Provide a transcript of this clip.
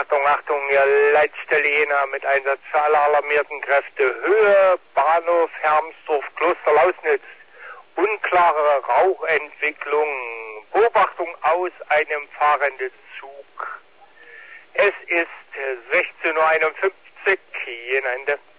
Achtung, Achtung, ihr letzte Lena mit Einsatz für alle alarmierten Kräfte. Höhe, Bahnhof, Hermsdorf, Kloster Lausnitz. Unklare Rauchentwicklung. Beobachtung aus einem fahrenden Zug. Es ist 16:51 Uhr, Ende.